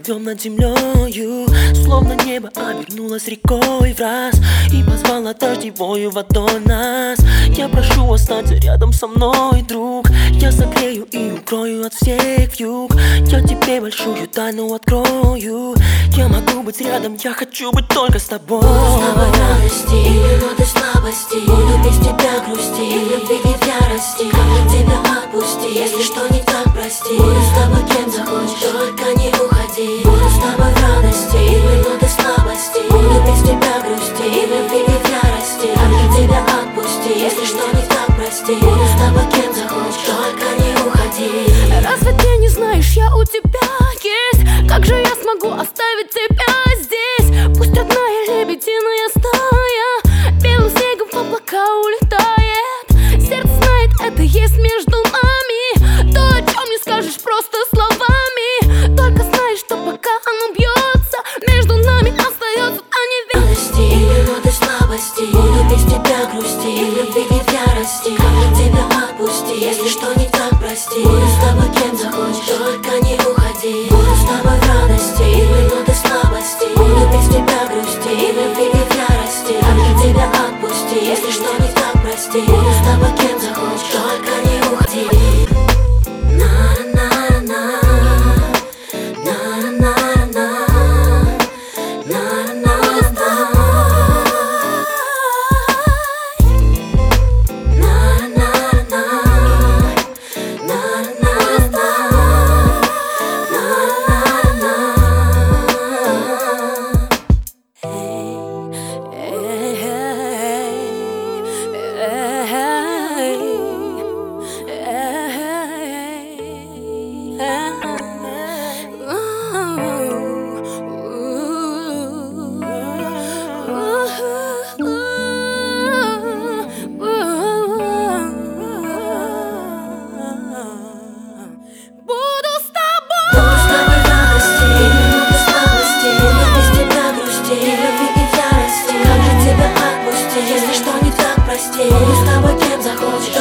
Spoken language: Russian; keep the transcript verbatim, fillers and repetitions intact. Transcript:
идем над землею, словно небо обернулось рекой в раз и позвала дождевою водой нас. Я прошу, останься рядом со мной, друг. Я согрею и укрою от всех вьюг. Я тебе большую тайну открою. Я могу быть рядом, я хочу быть только с тобой. Буду с тобой в радости и минуты слабости. Буду без тебя грусти и в любви в ярости. Как же тебя отпусти, если что не так, прости. Буду с тобой кем захочешь, только не уходи. Буду с тобой в радости и минуты слабости. Буду без тебя грусти и в любви в ярости. Как же тебя отпусти, если что не так, прости. Буду с тобой кем захочешь, только не уходи. Разве ты не знаешь, я у тебя есть? Как же я смогу оставить тебя здесь? Пусть родная лебединая стая белым снегом в облака улетает. Сердце знает, это есть между нами. То, о чем не скажешь просто словами. Только знаешь, что пока оно бьется, между нами остается та неверность. И минуты слабости, буду без тебя грусти и в любви в ярости. Как же тебя отпусти, если что не так, прости. Буду с тобой кем захочешь, только не уходи. Буду с тобой в радости и минуты слабости. Буду без тебя грусти и в любви в ярости. Как же тебя отпусти, если что не так, прости. Буду с тобой кем захочешь, только не уходи. Буду с тобой кем захочешь.